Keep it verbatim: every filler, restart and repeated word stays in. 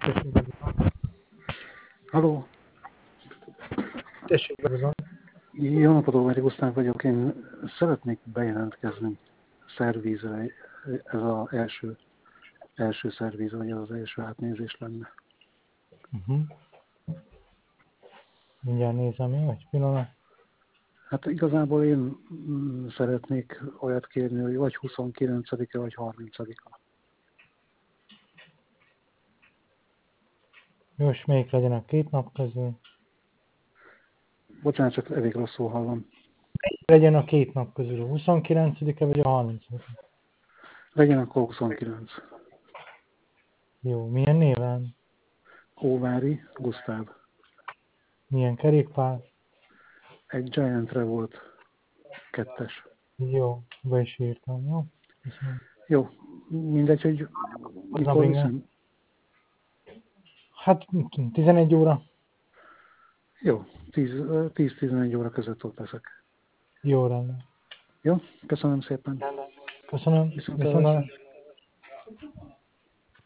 Halló! Tessék, igazán. Jó napot, Óvári Gusztáv vagyok. Én szeretnék bejelentkezni szervízre. Ez az első, első szervíz, vagy az első átnézés lenne. Uh-huh. Mindjárt nézem, jó? Egy pillanat. Hát igazából én szeretnék olyat kérni, hogy vagy huszonkilencedike, vagy harmincadika. Jó, és melyik legyen a két nap közül? Bocsánat, csak elég rosszul hallom. Melyik legyen a két nap közül? A huszonkilencedike vagy a harmincadika? Legyen akkor huszonkilenc. Jó, milyen néven? Óvári Gusztáv. Milyen kerékpár? Egy Giant Revolt kettes. Jó, be is írtam, jó? Köszönöm. Jó, mindegy, hogy mikor viszem. Hát tizenegy óra. Jó, tíz-tizenegy óra között ott leszek. Jó, rendben. Jó, köszönöm szépen. Köszönöm. Viszontlátásra. Viszont